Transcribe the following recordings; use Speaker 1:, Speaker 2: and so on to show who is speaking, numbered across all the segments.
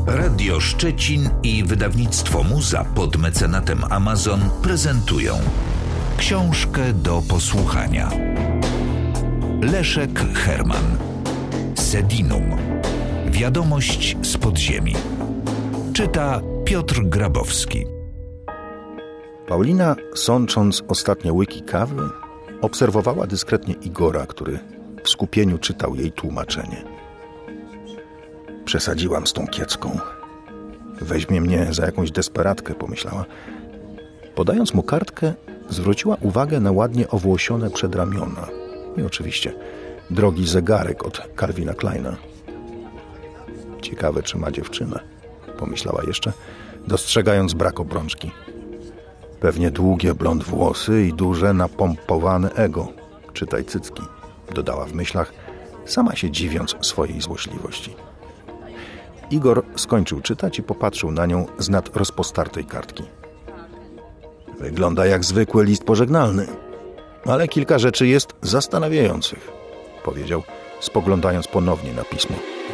Speaker 1: Radio Szczecin i wydawnictwo Muza pod mecenatem Amazon prezentują książkę do posłuchania. Leszek Herman. Sedinum. Wiadomość z podziemi. Czyta Piotr Grabowski.
Speaker 2: Paulina, sącząc ostatnie łyki kawy, obserwowała dyskretnie Igora, który w skupieniu czytał jej tłumaczenie. Przesadziłam z tą kiecką. Weźmie mnie za jakąś desperatkę, pomyślała. Podając mu kartkę, zwróciła uwagę na ładnie owłosione przedramiona i oczywiście drogi zegarek od Calvina Kleina. Ciekawe, czy ma dziewczynę, pomyślała jeszcze, dostrzegając brak obrączki. Pewnie długie blond włosy i duże, napompowane ego. Czytaj cycki, dodała w myślach, sama się dziwiąc swojej złośliwości. Igor skończył czytać i popatrzył na nią z nad rozpostartej kartki. Wygląda jak zwykły list pożegnalny, ale kilka rzeczy jest zastanawiających, powiedział, spoglądając ponownie na pismo.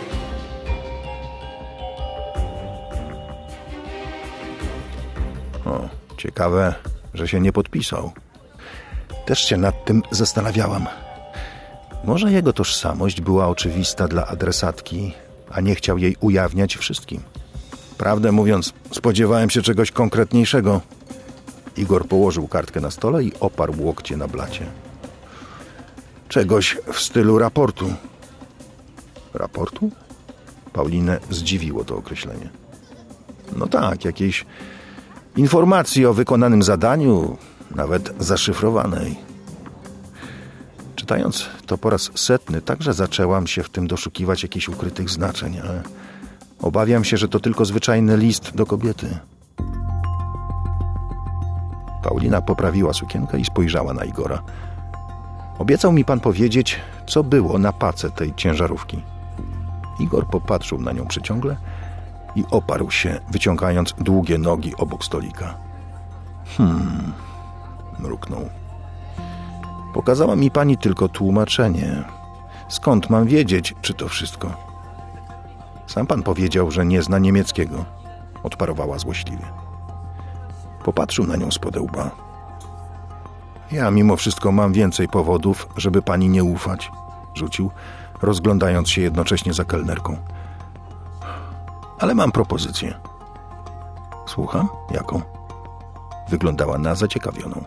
Speaker 2: O, ciekawe, że się nie podpisał. Też się nad tym zastanawiałam. Może jego tożsamość była oczywista dla adresatki, a nie chciał jej ujawniać wszystkim. Prawdę mówiąc, spodziewałem się czegoś konkretniejszego. Igor położył kartkę na stole i oparł łokcie na blacie. Czegoś w stylu raportu. Raportu? Paulinę zdziwiło to określenie. No tak, jakiejś informacji o wykonanym zadaniu, nawet zaszyfrowanej. Czytając to po raz setny, także zaczęłam się w tym doszukiwać jakichś ukrytych znaczeń, ale obawiam się, że to tylko zwyczajny list do kobiety. Paulina poprawiła sukienkę i spojrzała na Igora. Obiecał mi pan powiedzieć, co było na pace tej ciężarówki. Igor popatrzył na nią przeciągle i oparł się, wyciągając długie nogi obok stolika. Mruknął. Pokazała mi pani tylko tłumaczenie. Skąd mam wiedzieć, czy to wszystko? Sam pan powiedział, że nie zna niemieckiego, odparowała złośliwie. Popatrzył na nią spod łba. Ja mimo wszystko mam więcej powodów, żeby pani nie ufać, rzucił, rozglądając się jednocześnie za kelnerką. Ale mam propozycję. Słucham? Jaką? Wyglądała na zaciekawioną.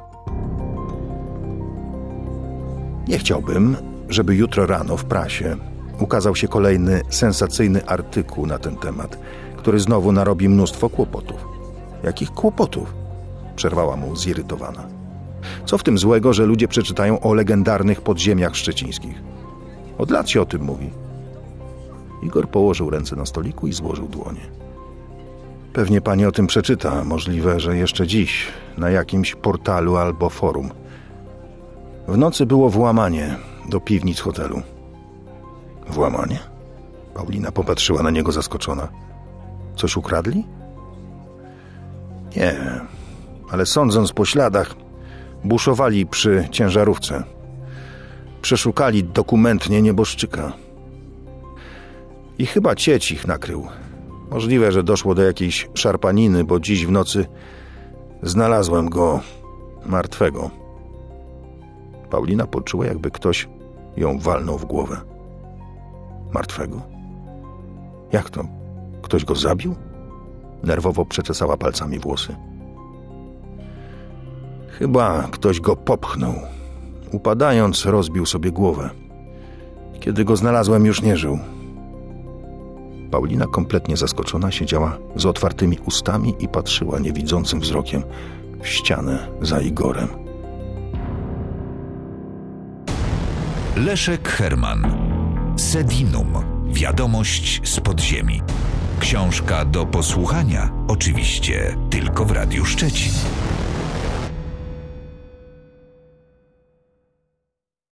Speaker 2: Nie chciałbym, żeby jutro rano w prasie ukazał się kolejny sensacyjny artykuł na ten temat, który znowu narobi mnóstwo kłopotów. Jakich kłopotów? Przerwała mu zirytowana. Co w tym złego, że ludzie przeczytają o legendarnych podziemiach szczecińskich? Od lat się o tym mówi. Igor położył ręce na stoliku i złożył dłonie. Pewnie pani o tym przeczyta, możliwe, że jeszcze dziś, na jakimś portalu albo forum. W nocy było włamanie do piwnic hotelu. Włamanie? Paulina popatrzyła na niego zaskoczona. Coś ukradli? Nie, ale sądząc po śladach, buszowali przy ciężarówce. Przeszukali dokumentnie nieboszczyka. I chyba cieć ich nakrył. Możliwe, że doszło do jakiejś szarpaniny, bo dziś w nocy znalazłem go martwego. Paulina poczuła, jakby ktoś ją walnął w głowę. Martwego? Jak to? Ktoś go zabił? Nerwowo przeczesała palcami włosy. Chyba ktoś go popchnął. Upadając, rozbił sobie głowę. Kiedy go znalazłem, już nie żył. Paulina, kompletnie zaskoczona, siedziała z otwartymi ustami i patrzyła niewidzącym wzrokiem w ścianę za Igorem.
Speaker 1: Leszek Herman. Sedinum. Wiadomość z podziemi. Książka do posłuchania, oczywiście tylko w Radiu Szczecin.